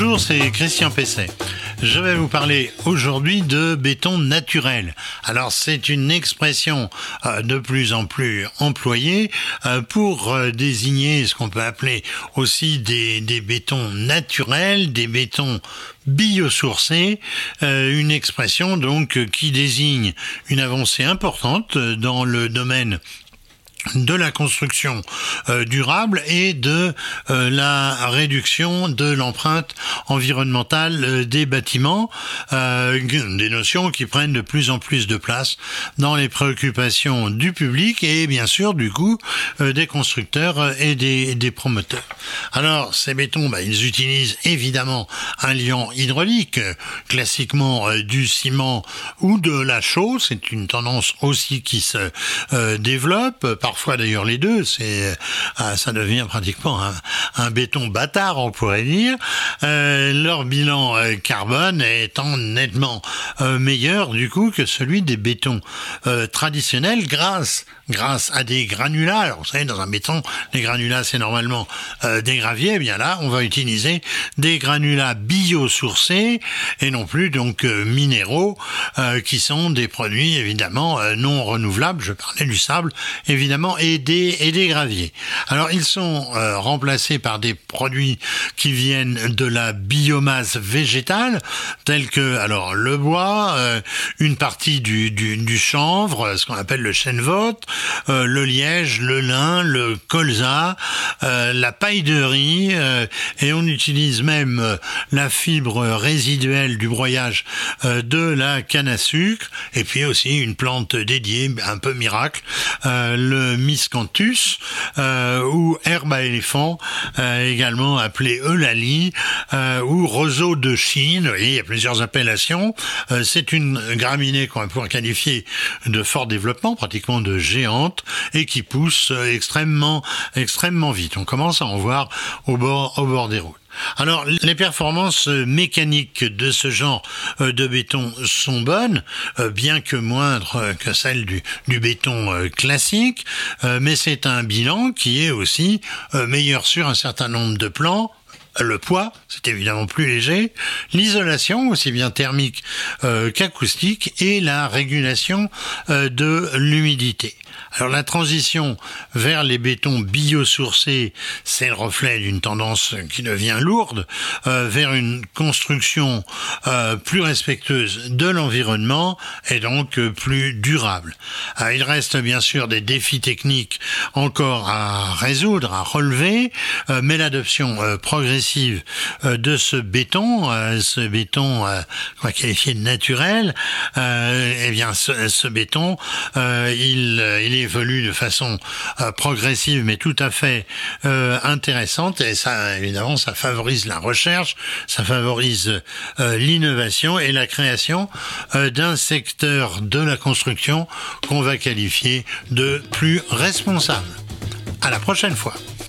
Bonjour, c'est Christian Pesset. Je vais vous parler aujourd'hui de béton naturel. Alors c'est une expression de plus en plus employée pour désigner ce qu'on peut appeler aussi des bétons naturels, des bétons biosourcés, une expression donc qui désigne une avancée importante dans le domaine de la construction durable et de la réduction de l'empreinte environnementale des bâtiments, des notions qui prennent de plus en plus de place dans les préoccupations du public et bien sûr du coup des constructeurs et des promoteurs. Alors ces bétons, ils utilisent évidemment un liant hydraulique, classiquement du ciment ou de la chaux, c'est une tendance aussi qui se développe, parfois d'ailleurs les deux, ça devient pratiquement un béton bâtard, on pourrait dire. Leur bilan carbone étant nettement meilleur du coup que celui des bétons traditionnels grâce à des granulats. Alors vous savez, dans un béton, les granulats c'est normalement des graviers, bien là on va utiliser des granulats biosourcés et non plus donc minéraux qui sont des produits évidemment non renouvelables. Je parlais du sable évidemment et des graviers. Alors ils sont remplacés par des produits qui viennent de la biomasse végétale tels que alors le bois, une partie du chanvre, ce qu'on appelle le chènevote, le liège, le lin, le colza, la paille de riz, et on utilise même la fibre résiduelle du broyage de la canne à sucre, et puis aussi une plante dédiée, un peu miracle, le miscanthus, ou herbe à éléphant, également appelée eulalie, ou roseau de Chine. Vous voyez, il y a plusieurs appellations. C'est une graminée qu'on va pouvoir qualifier de fort développement, pratiquement de géante, et qui pousse extrêmement vite. On commence à en voir au bord des routes. Alors, les performances mécaniques de ce genre de béton sont bonnes, bien que moindres que celles du béton classique, mais c'est un bilan qui est aussi meilleur sur un certain nombre de plans. Le poids, c'est évidemment plus léger, l'isolation, aussi bien thermique qu'acoustique, et la régulation de l'humidité. Alors la transition vers les bétons biosourcés, c'est le reflet d'une tendance qui devient lourde, vers une construction plus respectueuse de l'environnement et donc plus durable. Il reste bien sûr des défis techniques encore à résoudre, à relever, mais l'adoption progressive de ce béton qu'on va qualifier de naturel, ce béton, il évolue de façon progressive mais tout à fait intéressante, et ça évidemment ça favorise la recherche, ça favorise l'innovation et la création d'un secteur de la construction qu'on va qualifier de plus responsable. À la prochaine fois.